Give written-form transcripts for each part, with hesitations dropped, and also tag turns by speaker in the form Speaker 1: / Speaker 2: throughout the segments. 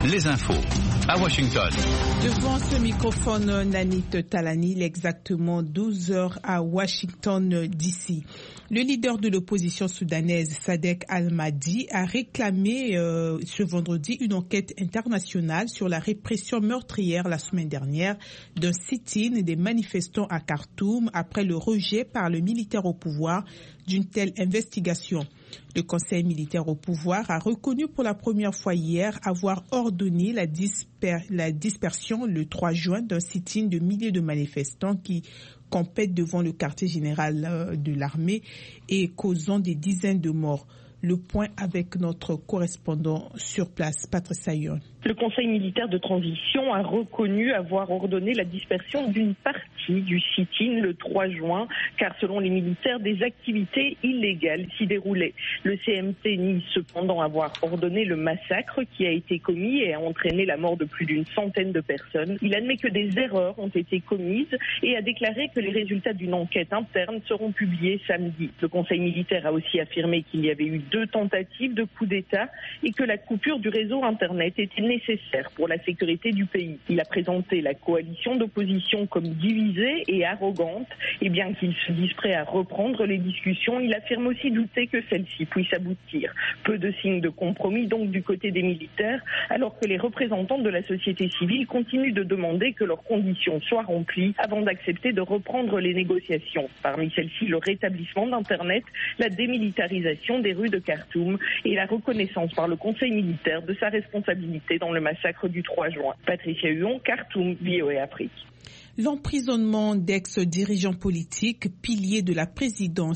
Speaker 1: Les infos à Washington.
Speaker 2: Devant ce microphone, Nanit Talani, il est exactement 12 heures à Washington, D.C. Le leader de l'opposition soudanaise, Sadek Al-Mahdi, a réclamé ce vendredi une enquête internationale sur la répression meurtrière la semaine dernière d'un sit-in des manifestants à Khartoum après le rejet par le militaire au pouvoir d'une telle investigation. Le Conseil militaire au pouvoir a reconnu pour la première fois hier avoir ordonné la dispersion le 3 juin d'un sit-in de milliers de manifestants qui compètent devant le quartier général de l'armée et causant des dizaines de morts. Le point avec notre correspondant sur place, Patrice Ayon.
Speaker 3: Le Conseil militaire de transition a reconnu avoir ordonné la dispersion d'une partie du sit-in le 3 juin, car selon les militaires, des activités illégales s'y déroulaient. Le CMT nie cependant avoir ordonné le massacre qui a été commis et a entraîné la mort de plus d'une centaine de personnes. Il admet que des erreurs ont été commises et a déclaré que les résultats d'une enquête interne seront publiés samedi. Le Conseil militaire a aussi affirmé qu'il y avait eu 2 tentatives de coup d'État et que la coupure du réseau Internet était nécessaire pour la sécurité du pays. Il a présenté la coalition d'opposition comme divisée et arrogante, et bien qu'il se dise prêt à reprendre les discussions, il affirme aussi douter que celles-ci puissent aboutir. Peu de signes de compromis donc du côté des militaires, alors que les représentants de la société civile continuent de demander que leurs conditions soient remplies avant d'accepter de reprendre les négociations. Parmi celles-ci, le rétablissement d'Internet, la démilitarisation des rues de Khartoum et la reconnaissance par le Conseil militaire de sa responsabilité dans le massacre du 3 juin. Patricia Huon, Khartoum, VOA Afrique.
Speaker 2: L'emprisonnement d'ex-dirigeants politiques, piliers de la présidence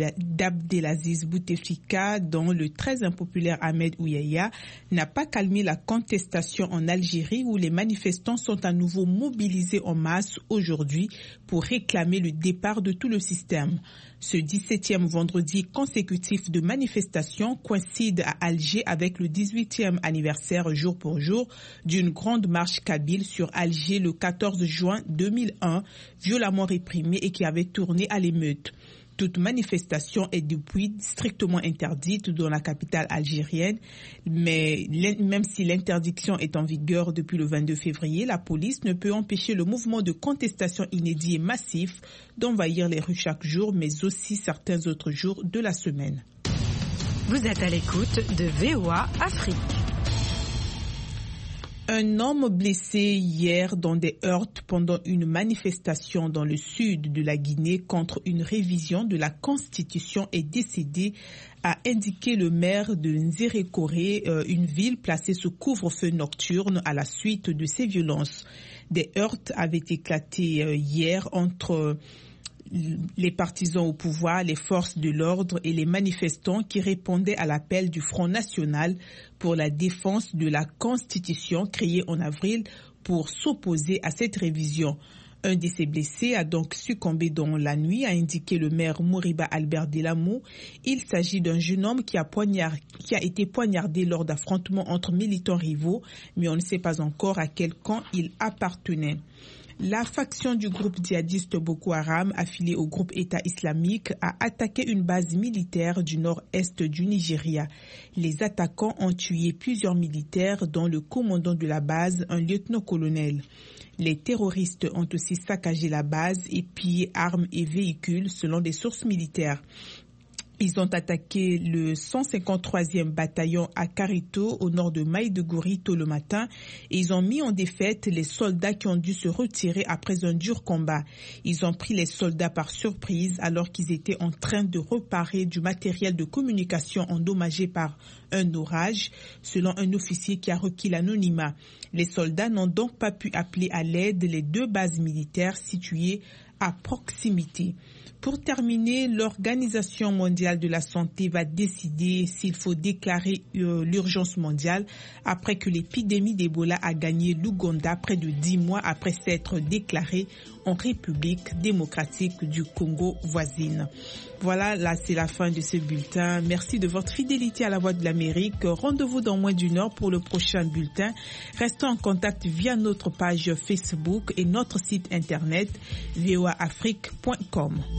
Speaker 2: d'Abdelaziz Bouteflika, dont le très impopulaire Ahmed Ouyaya, n'a pas calmé la contestation en Algérie où les manifestants sont à nouveau mobilisés en masse aujourd'hui pour réclamer le départ de tout le système. Ce 17e vendredi consécutif de manifestation coïncide à Alger avec le 18e anniversaire jour pour jour d'une grande marche kabyle sur Alger le 14 juin 2001, violemment réprimée et qui avait tourné à l'émeute. Toute manifestation est depuis strictement interdite dans la capitale algérienne, mais même si l'interdiction est en vigueur depuis le 22 février, la police ne peut empêcher le mouvement de contestation inédit et massif d'envahir les rues chaque jour, mais aussi certains autres jours de la semaine.
Speaker 4: Vous êtes à l'écoute de VOA Afrique.
Speaker 2: Un homme blessé hier dans des heurts pendant une manifestation dans le sud de la Guinée contre une révision de la Constitution est décédé, a indiqué le maire de Nzérékoré, une ville placée sous couvre-feu nocturne à la suite de ces violences. Des heurts avaient éclaté hier entre les partisans au pouvoir, les forces de l'ordre et les manifestants qui répondaient à l'appel du Front National pour la défense de la Constitution créée en avril pour s'opposer à cette révision. Un de ces blessés a donc succombé dans la nuit, a indiqué le maire Moriba Albert Delamou. Il s'agit d'un jeune homme qui a été poignardé lors d'affrontements entre militants rivaux, mais on ne sait pas encore à quel camp il appartenait. La faction du groupe djihadiste Boko Haram, affiliée au groupe État islamique, a attaqué une base militaire du nord-est du Nigeria. Les attaquants ont tué plusieurs militaires, dont le commandant de la base, un lieutenant-colonel. Les terroristes ont aussi saccagé la base et pillé armes et véhicules, selon des sources militaires. Ils ont attaqué le 153e bataillon à Karito, au nord de Maïdougouri, tôt le matin, et ils ont mis en défaite les soldats qui ont dû se retirer après un dur combat. Ils ont pris les soldats par surprise alors qu'ils étaient en train de réparer du matériel de communication endommagé par un orage, selon un officier qui a requis l'anonymat. Les soldats n'ont donc pas pu appeler à l'aide les 2 bases militaires situées à proximité. Pour terminer, l'Organisation mondiale de la santé va décider s'il faut déclarer l'urgence mondiale après que l'épidémie d'Ebola a gagné l'Ouganda près de 10 mois après s'être déclarée en République démocratique du Congo voisine. Voilà, là c'est la fin de ce bulletin. Merci de votre fidélité à la Voix de l'Amérique. Rendez-vous dans moins d'une heure pour le prochain bulletin. Restons en contact via notre page Facebook et notre site internet voaafrique.com.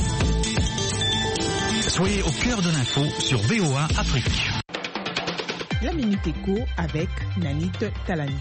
Speaker 1: Soyez au cœur de l'info sur VOA Afrique.
Speaker 2: La Minute Éco avec Nanit Talani.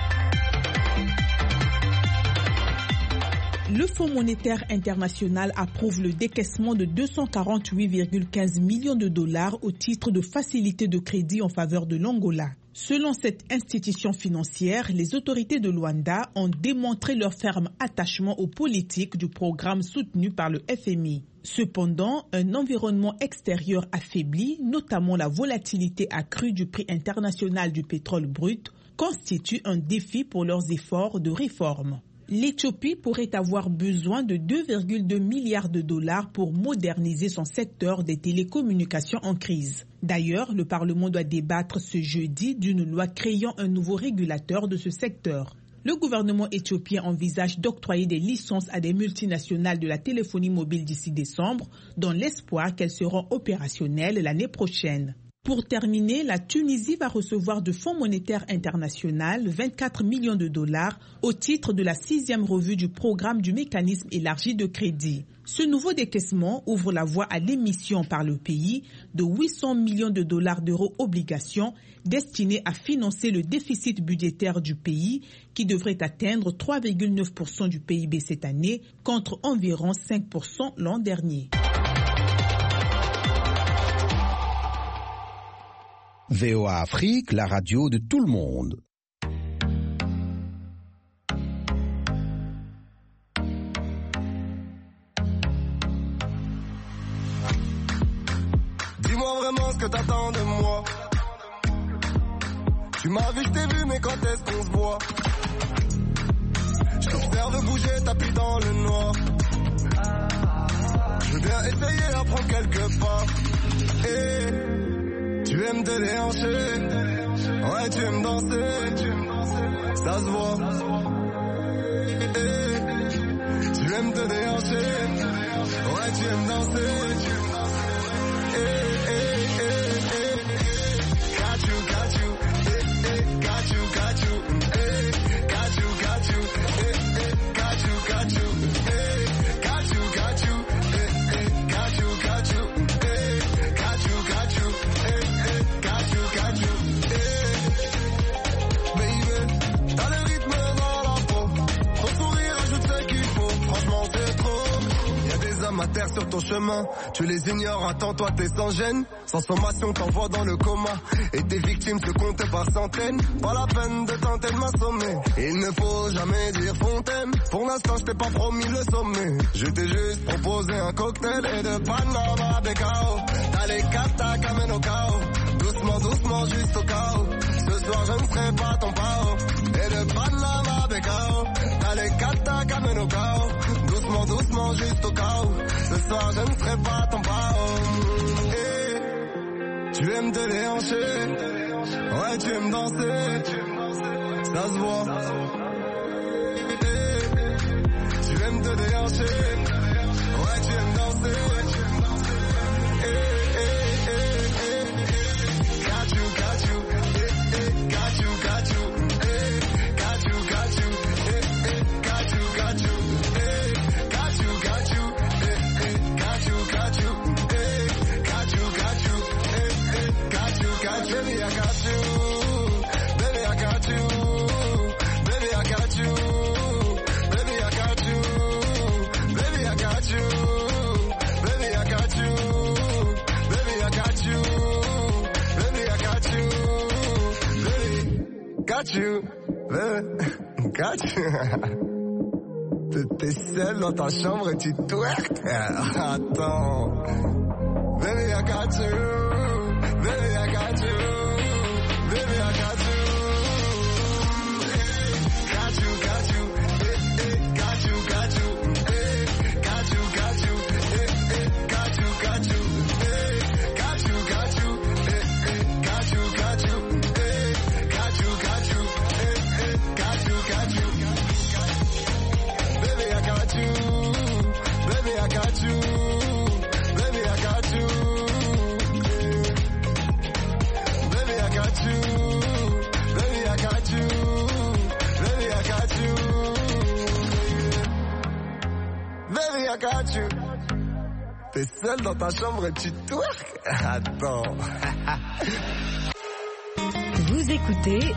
Speaker 2: Le Fonds monétaire international approuve le décaissement de 248,15 millions de dollars au titre de facilité de crédit en faveur de l'Angola. Selon cette institution financière, les autorités de Luanda ont démontré leur ferme attachement aux politiques du programme soutenu par le FMI. Cependant, un environnement extérieur affaibli, notamment la volatilité accrue du prix international du pétrole brut, constitue un défi pour leurs efforts de réforme. L'Éthiopie pourrait avoir besoin de 2,2 milliards de dollars pour moderniser son secteur des télécommunications en crise. D'ailleurs, le Parlement doit débattre ce jeudi d'une loi créant un nouveau régulateur de ce secteur. Le gouvernement éthiopien envisage d'octroyer des licences à des multinationales de la téléphonie mobile d'ici décembre, dans l'espoir qu'elles seront opérationnelles l'année prochaine. Pour terminer, la Tunisie va recevoir du Fonds monétaire international 24 millions de dollars au titre de la 6e revue du programme du mécanisme élargi de crédit. Ce nouveau décaissement ouvre la voie à l'émission par le pays de 800 millions de dollars d'euros obligations destinées à financer le déficit budgétaire du pays qui devrait atteindre 3,9% du PIB cette année contre environ 5% l'an dernier.
Speaker 5: VOA Afrique, la radio de tout le monde.
Speaker 6: Dis-moi vraiment ce que t'attends de moi. Tu m'as vu, je t'ai vu, mais quand est-ce qu'on se voit? Je t'observe bouger, tapis dans le noir. Je veux bien essayer à prendre quelques pas. Tu aimes te déhancher, ouais tu aimes danser, ça se voit. Tu aimes te déhancher, ouais tu aimes danser. Got you, got you, got you, got you, got you, got you, got you, got you, got you, got you, got you, got you. À terre sur ton chemin, tu les ignores, attends toi t'es sans gêne. Sans sommation t'envoies dans le coma. Et tes victimes se comptent par centaines. Pas la peine de tenter de m'assommer. Il ne faut jamais dire fontaine. Pour l'instant je t'ai pas promis le sommet. Je t'ai juste proposé un cocktail et de Panama Becao. T'as les cata qu'amène au chaos. Doucement, doucement, juste au chaos. Ce soir je ne serai pas ton pao. Et de Panama Becao. T'as les cata qu'amène au chaos. Doucement, doucement, juste au chaos. Ce soir je ne serai pas ton pao. Tu aimes te déhancher, ouais tu aimes danser, ça se voit. Tu aimes te déhancher, ouais tu aimes danser. Got you, got you, got you, got you, got you, got you, got you, got you. Baby, I got you. Baby, I got you. Baby, I got you. Baby, I got you. Baby, I got you. Baby, I got you. Baby, I got you. Baby, I got you. Baby, got you. Baby, got you. T'es seul dans ta chambre et tu twerk. Attends. Baby, I got you. Baby, I got you. Baby, I got you. Got you, got you. Got you, got you. Got you, got you. Got you, got you. Got you, got you. Got you, got you. Got you, got you. Got you, got you. Baby, I got you. Baby, I got you. Baby, I got you. I got you. T'es seul dans ta chambre et tu twerk. Attends.
Speaker 4: Vous écoutez